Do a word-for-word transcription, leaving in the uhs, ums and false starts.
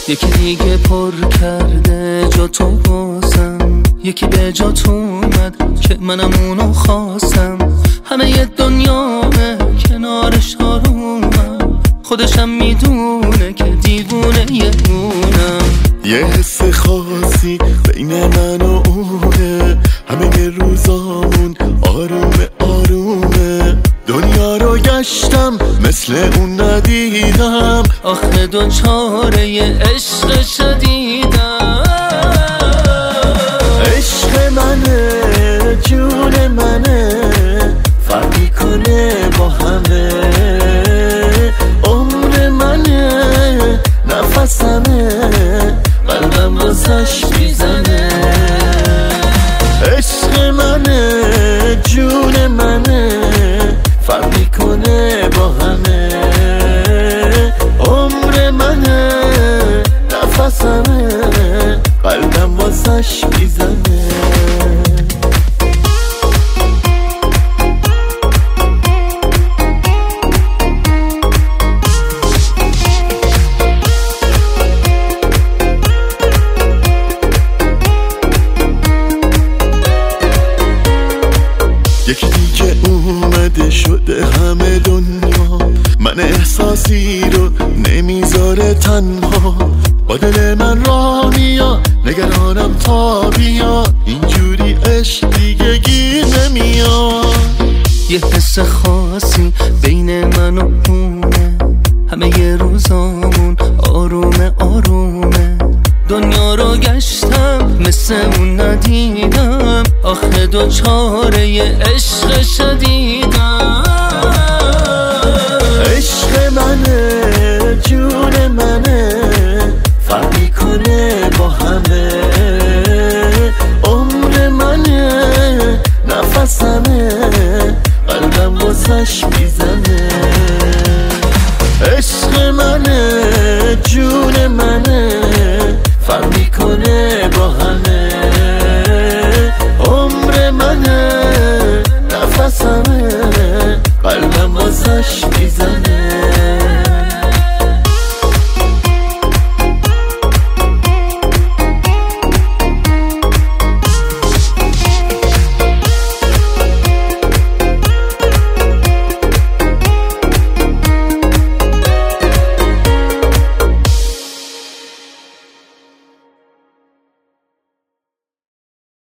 یکی دیگه پر کرده جا تو بازم، یکی به جا تو اومد که منم اونو خواستم. همه ی دنیامه کنارش آرومم، خودشم میدونه که دیوونه یه اونم. یه حس خاصی بین من و اونه، همه روزامون آرومه آرومه. دنیا رو گشتم مثل اون ندیدم، آخه دو چاره ی عشق شدیدم. عشق منه جون منه، فرقی کنه با همه. عمر منه نفسمه، قلبم واسش میزنه. عشق منه جون منه، فرقی کنه با همه. عمر منه نفسمه، قلبم واسش میزنه. یکی دیگه اومده شده همه دنیا، من احساسی رو نمیذاره تنها. با دل من را میاد نگرانم تا بیاد، اینجوری عشق دیگه گیر نمیاد. یه حس خاصی بین من و اونه، همه ی روزامون آرومه آرومه. دنیا رو گشتم مثل اون ندیدم، آخه دو چاره ی عشق شدیدم. عشق منه جون منه،